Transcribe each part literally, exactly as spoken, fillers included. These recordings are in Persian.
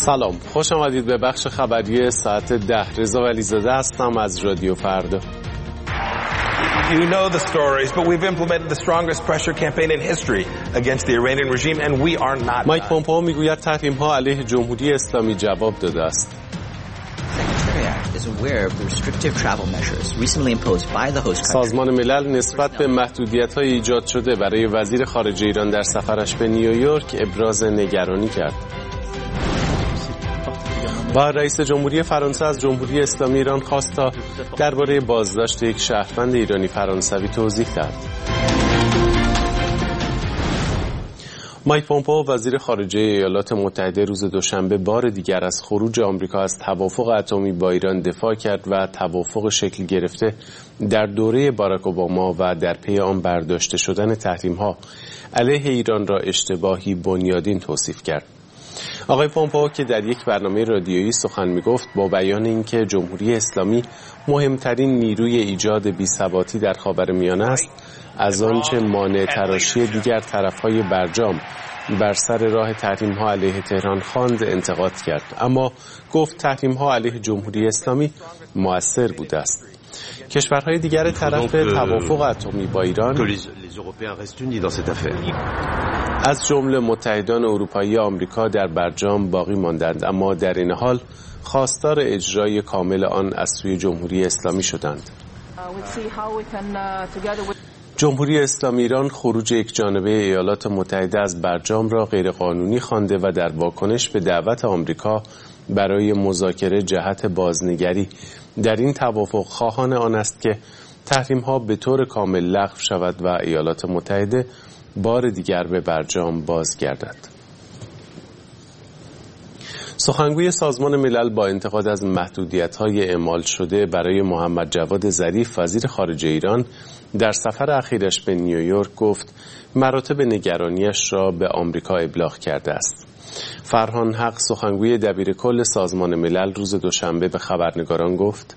سلام، خوش آمدید به بخش خبری ساعت ده. رضا ولیزاده هستم از رادیو فردا. You know the stories, but we've implemented the strongest pressure campaign in history against the Iranian regime and we are not. مایک پومپئو میگوید تحریم‌ها علیه جمهوری اسلامی جواب داده است. سازمان ملل نسبت به محدودیت‌های ایجاد شده برای وزیر خارجه ایران در سفرش به نیویورک ابراز نگرانی کرد. و رئیس جمهوری فرانسه از جمهوری اسلامی ایران خواست تا درباره بازداشت یک شهروند ایرانی فرانسوی توضیح دهد. مایک پومپئو وزیر خارجه ایالات متحده روز دوشنبه بار دیگر از خروج آمریکا از توافق اتمی با ایران دفاع کرد و توافق شکل گرفته در دوره باراک اوباما و در پی آن برداشته شدن تحریم‌ها علیه ایران را اشتباهی بنیادین توصیف کرد. آقای پومپئو که در یک برنامه رادیویی سخن می‌گفت با بیان اینکه جمهوری اسلامی مهمترین نیروی ایجاد بی‌ثباتی در خاورمیانه است، از آنچه مانع تراشی دیگر طرف‌های برجام بر سر راه تحریم‌ها علیه تهران خواند انتقاد کرد، اما گفت تحریم‌ها علیه جمهوری اسلامی مؤثر بوده است. کشورهای دیگر طرف توافق اتمی با ایران از جمله متحدان اروپایی آمریکا در برجام باقی ماندند، اما در این حال خواستار اجرای کامل آن از سوی جمهوری اسلامی شدند. جمهوری اسلامی ایران خروج یکجانبه ایالات متحده از برجام را غیرقانونی خوانده و در واکنش به دعوت آمریکا برای مذاکره جهت بازنگری در این توافق خواهان آن است که تحریم‌ها به طور کامل لغو شود و ایالات متحده بار دیگر به برجام بازگردد. سخنگوی سازمان ملل با انتقاد از محدودیت‌های اعمال شده برای محمد جواد ظریف وزیر خارجه ایران در سفر اخیرش به نیویورک گفت مراتب نگرانیش را به آمریکا ابلاغ کرده است. فرهان حق سخنگوی دبیرکل سازمان ملل روز دوشنبه به خبرنگاران گفت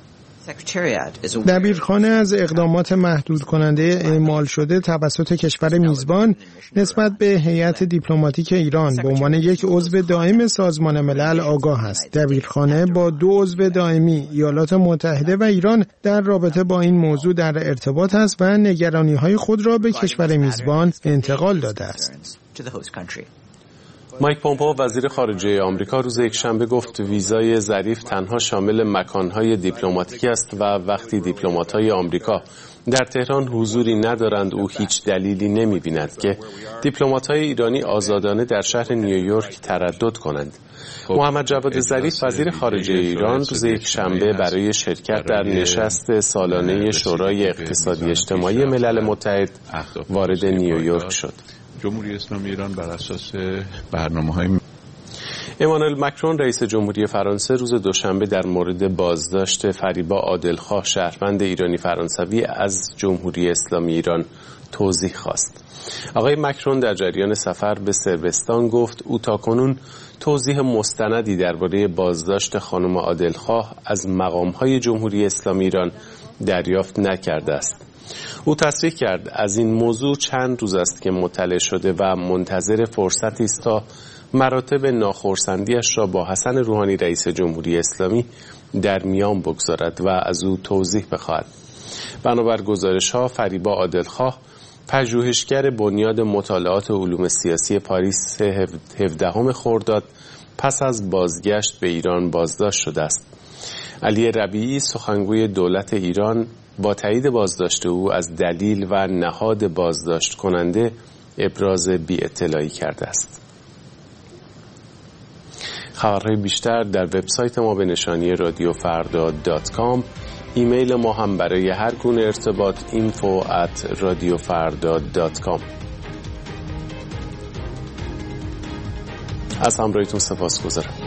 دبیرخانه از اقدامات محدود کننده اعمال شده توسط کشور میزبان نسبت به هیئت دیپلماتیک ایران به عنوان یک عضو دائم سازمان ملل آگاه است. دبیرخانه با دو عضو دائمی ایالات متحده و ایران در رابطه با این موضوع در ارتباط است و نگرانی‌های خود را به کشور میزبان انتقال داده است. مایک پومپئو وزیر خارجه آمریکا روز یکشنبه گفت ویزای ظریف تنها شامل مکانهای دیپلماتیک است و وقتی دیپلمات‌های آمریکا در تهران حضوری ندارند او هیچ دلیلی نمی‌بیند که دیپلمات‌های ایرانی آزادانه در شهر نیویورک تردد کنند. محمد جواد ظریف وزیر خارجه ایران روز یکشنبه برای شرکت در نشست سالانه شورای اقتصادی اجتماعی ملل متحد وارد نیویورک شد. جمهوری اسلامی ایران بر اساس برنامه‌های امانوئل مکرون رئیس جمهوری فرانسه روز دوشنبه در مورد بازداشت فریبا عادلخواه شهروند ایرانی فرانسوی از جمهوری اسلامی ایران توضیح خواست. آقای مکرون در جریان سفر به صربستان گفت او تاکنون توضیح مستندی درباره بازداشت خانم عادلخواه از مقام‌های جمهوری اسلامی ایران دریافت نکرده است. او تصریح کرد از این موضوع چند روز است که مطلع شده و منتظر فرصتی است تا مراتب ناخرسندیش را با حسن روحانی رئیس جمهوری اسلامی در میان بگذارد و از او توضیح بخواهد. بنابر گزارش‌ها فریبا عادلخواه پژوهشگر بنیاد مطالعات علوم سیاسی پاریس هفدهم خرداد پس از بازگشت به ایران بازداشت شده است. علی ربیعی سخنگوی دولت ایران با تایید بازداشت او از دلیل و نهاد بازداشت کننده ابراز بی اطلاعی کرده است. خبرهای بیشتر در وبسایت ما به نشانی رادیو فردا دات کام. ایمیل ما هم برای هر گونه ارتباط info at رادیو فردا دات کام. از همراهیتون سپاسگزارم.